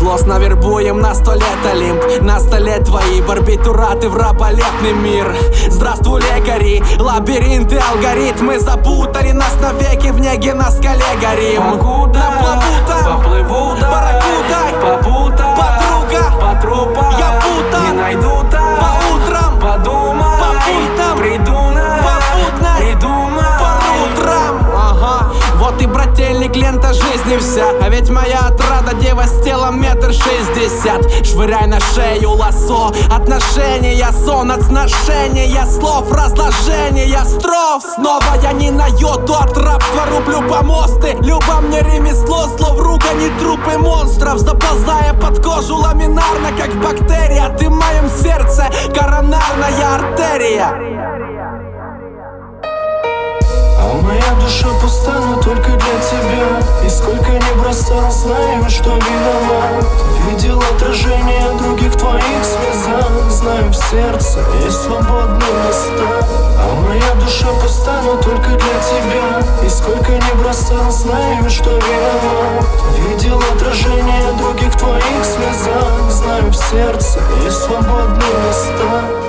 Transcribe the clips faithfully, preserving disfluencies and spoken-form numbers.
Злостно вербуем на сто лет Олимп, на столе твои барбитураты в раболепный мир. Здравствуй, лекари, лабиринты, алгоритмы запутали нас навеки, в неге на скале горим. Покуда, поплыву вдаль, барракудой, попутай, подруга, по трупам, я путан, не найду там, по утрам, подумай, по пультам, придумай, попутной, придумай, по утрам. Ага. Вот и брательник, лента жизни вся. А ведь моя отрада дева с телом метр шестьдесят. Швыряй на шею лассо. Отношения, сон от сношения слов, разложения строф. Снова я не на йоту от рабства рублю помосты. Любо мне ремесло, слов ругани, трупы монстров. Заползая под кожу ламинарно, как бактерия. Ты в моем сердце коронарная артерия. А моя душа пуста, но только для тебя. И сколько не бросал, знаю, что виноват. Видел отражение других твоих слезах. Знаю, в сердце есть свободные места. А моя душа пуста, но только для тебя. И сколько не бросал, знаю, что виноват. Видел отражение других твоих слезах. Знаю, в сердце есть свободные места.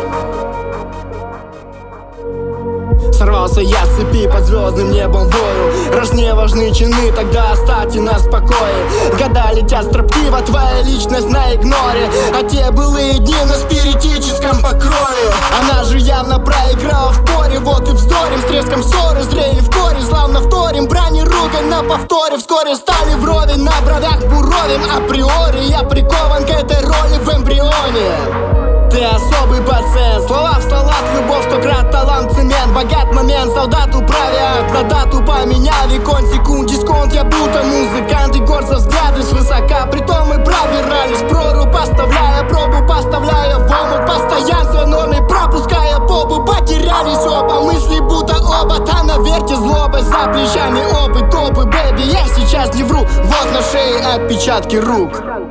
Сорвался я с цепи, под звездным небом вою. Раз не важны чины, тогда оставьте нас в покое. Года летят строптиво, твоя личность на игноре. А те былые дни на спиритическом покрое. Она же явно проиграла в споре. Вот и вздорим, с треском ссоры зрели в коре. Славно вторим, брани ругань на повторе. Вскоре стали вровень, на бровях буровим. Априори я прикован к этой роли в эмбрионе. Ты особый пациент, слова в салат, любовь, сто крат, талант, цемент. Богат момент, солдат управят, на дату поменяли. Конь, секунд, дисконт, я будто музыкант. И горца взгляды свысока, притом мы пробирались в прорубь, поставляя пробу, поставляя в омут. Постоянство нормы, пропуская побу. Потерялись оба, мысли будто обод. А на верте злобость, за плечами опыт, топы, бэби. Я сейчас не вру, вот на шее отпечатки рук.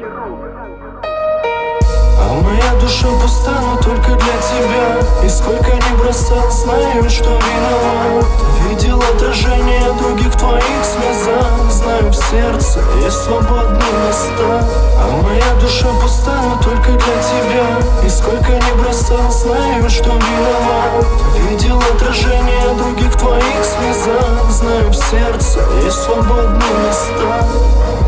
А моя душа пуста, но только для тебя. И сколько не бросал, знаю, что виноват. Видел отражение других твоих слезах. Знаю, в сердце есть свободные места. А моя душа пуста, но только для тебя. И сколько не бросал, знаю, что виноват. Видел отражение других твоих слезах. Знаю, в сердце есть свободные места.